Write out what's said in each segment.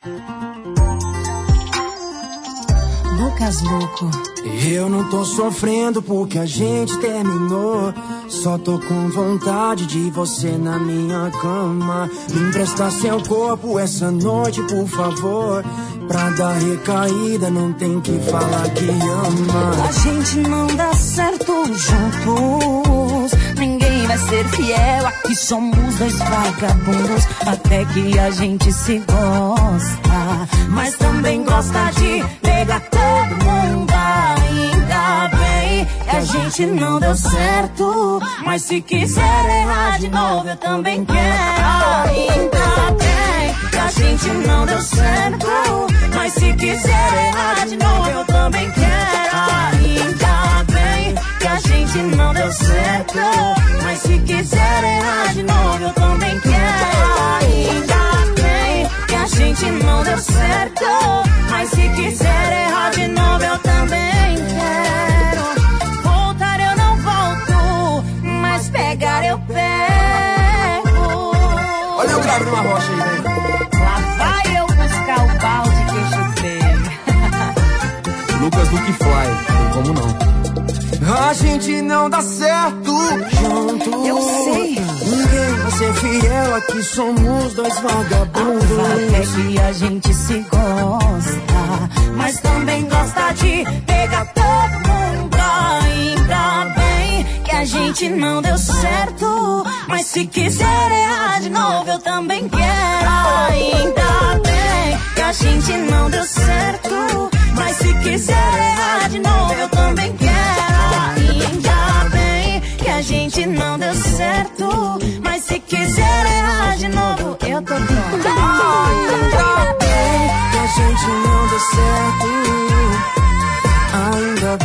Lucas Louco. Eu não tô sofrendo porque a gente terminou. Só tô com vontade de você na minha cama. Me emprestar seu corpo essa noite, por favor. Pra dar recaída não tem que falar que ama. A gente não dá certo juntos. Ninguém vai ser fiel. Aqui somos dois vagabundos. Até que a gente se gosta, mas também gosta de pegar todo mundo. Ainda bem que a gente não deu certo, mas se quiser errar de novo eu também quero. Ainda bem que a gente não deu certo, mas se quiser errar de novo eu também quero. Ainda bem que a gente não deu certo, mas se quiser errar de novo eu também quero. Ainda bem que a gente não deu certo, mas se quiser errar de novo eu também quero. Voltar eu não volto, mas pegar eu pego. Olha eu gravo numa rocha aí, velho. Lá vai eu buscar o balde que eu chutei. Lucas Duke Fly, tem como não. A gente não dá certo junto. Eu sei. Ninguém vai ser fiel, aqui somos dois vagabundos. Até que a gente se gosta, mas também gosta de pegar todo mundo. Ainda bem que a gente não deu certo, mas se quiser errar de novo eu também quero. Ainda bem que a gente não deu certo, mas se quiser errar de novo eu também quero. Ainda bem que a gente não deu certo, mas se quiser errar de novo eu tô pronta. Ainda bem que a gente não deu certo. Ainda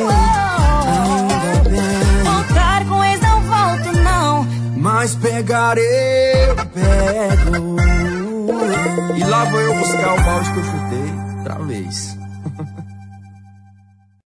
bem. Voltar com ex não volto não, mas pegar eu pego. E lá vou eu buscar o balde que eu chutei outra vez.